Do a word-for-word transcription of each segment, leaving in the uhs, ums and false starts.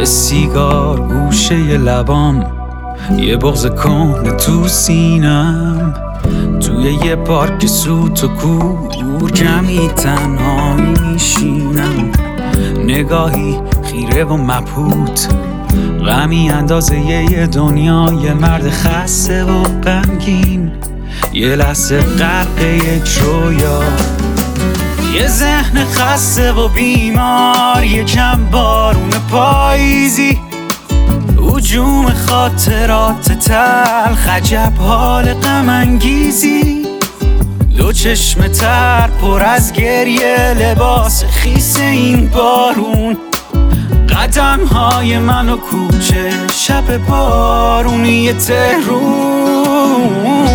سیگار گوشه لبام، یه بغض کهنه تو سینم، توی یه پارک سوت و کور کمی تنهایی میشینم. نگاهی خیره و مبهوت، غمی اندازه یه دنیای مرد خسته و غمگین، یه لحظه غرق یک رویا. یه ذهن خسته و بیمار، یکم بارون پاییزی، هجوم خاطرات تلخ، عجب حال غم انگیزی. دو چشم تر پر از گریه، لباس خیس این بارون، قدم های من و کوچه شب بارونی تهرون.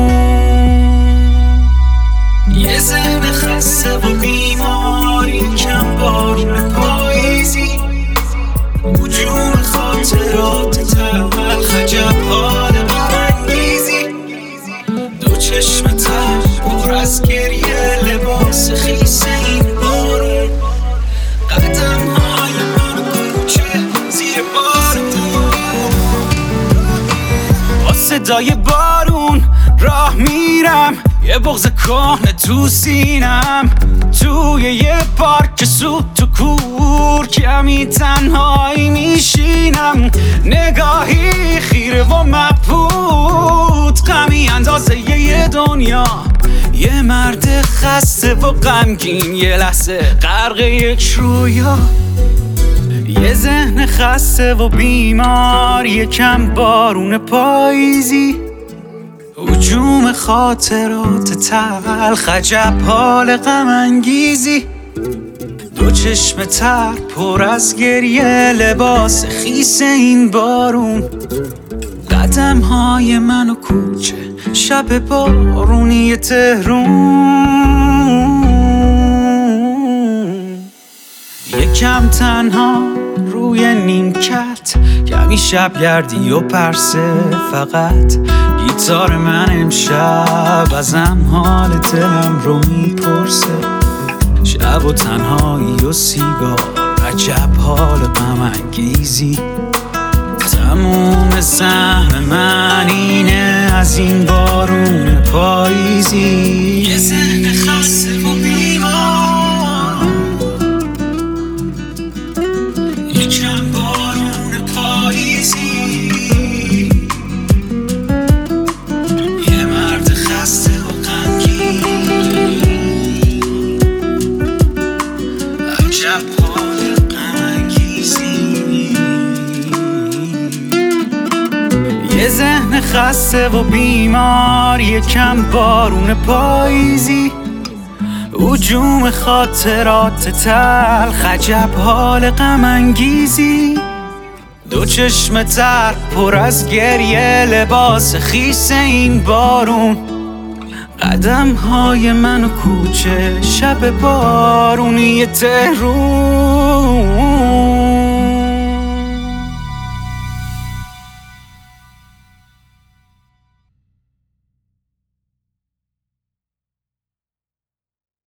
یه ذهن خسته و بیمار، یکم بارون پاییزی، هجوم خاطرات تلخ، عجب حال غم انگیزی. دو چشم تر پر از گریه، لباس خیس این بارون، قدم های من و کوچه زیر بارون. با صدای بارون راه میرم، یه بغض کهنه تو سینم، توی یه پارک سوت و کور کمی تنهایی میشینم. نگاهی خیره و مبهوت، غمی اندازه یه دنیا، یه مرد خسته و غمگین، یه لحظه غرق یک رویا. یه ذهن خسته و بیمار، یکم بارون پاییزی، هجوم خاطرات تلخ، عجب حال غم انگیزی. دو چشم تر پر از گریه، لباس خیس این بارون، قدم های من و کوچه شب بارونی تهرون. یکم تنها روی نیمکت، کمی شبگردی و پرسه فقط. گیتار من امشب ازم حال دلم رو میپرسه، شب و تنهایی و سیگار، عجب حال غم انگیزی. تموم سهم من اینه از این بارون پاییزی. یه ذهن خسته و بیمار، یکم بارون پاییزی، یه مرد خسته و غمگین، عجب حال غم انگیزی. یه ذهن خسته و بیمار، یکم بارون پاییزی، هجوم خاطرات تلخ، عجب حال غم انگیزی. دو چشم تر پر از گریه، لباس خیس این بارون، قدم های من و کوچه شب بارونی تهرون.